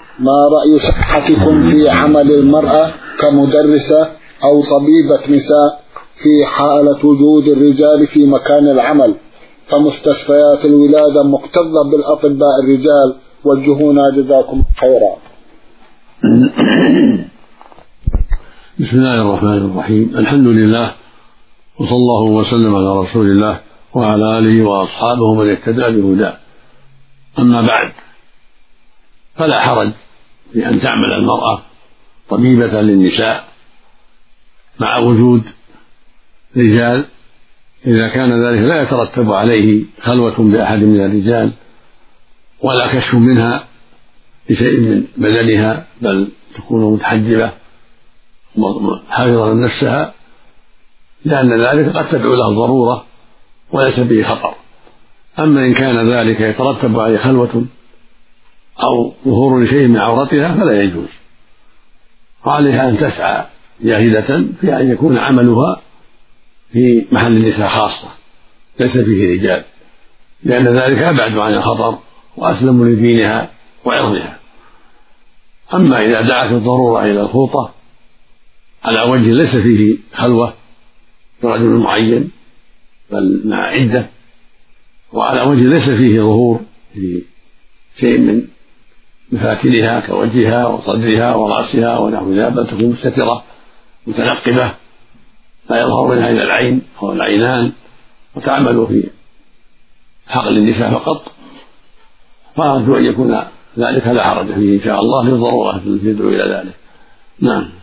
ما رأي صحتكم في عمل المرأة كمدرسة أو طبيبة نساء في حالة وجود الرجال في مكان العمل، فمستشفيات الولادة مكتظة بالأطباء الرجال؟ وجهونا جزاكم خيرا. بسم الله الرحمن الرحيم. الحمد لله، وصلى الله وسلم على رسول الله وعلى آله وأصحابه من اهتدى بهداه. أما بعد، فلا حرج في أن تعمل المرأة طبيبة للنساء مع وجود رجال، إذا كان ذلك لا يترتب عليه خلوة بأحد من الرجال ولا كشف منها بشيء من بدنها، بل تكون متحجبة حافظة نفسها، لأن ذلك قد تدعو لها الضرورة وليس به خطر. أما إن كان ذلك يترتب عليه خلوة أو ظهور لشيء من عورتها فلا يجوز، وعليها أن تسعى جاهدة في أن يكون عملها في محل النساء خاصة ليس فيه رجال، لأن ذلك أبعد عن الخطر وأسلم لدينها وعرضها. أما إذا دعت الضرورة إلى الخوطة على وجه ليس فيه خلوة برجل معين بل مع عدة، وعلى وجه ليس فيه ظهور في شيء من مفاتنها كوجهها وصدرها ورأسها ونحو ذلك، بل تكون مستترة متنقبة لا يظهر منها إلا العين أو العينان، وتعمل في حقل النساء فقط، فأرجو أن يكون ذلك لا حرج فيه إن شاء الله للضرورة التي تدعو إلى ذلك. نعم.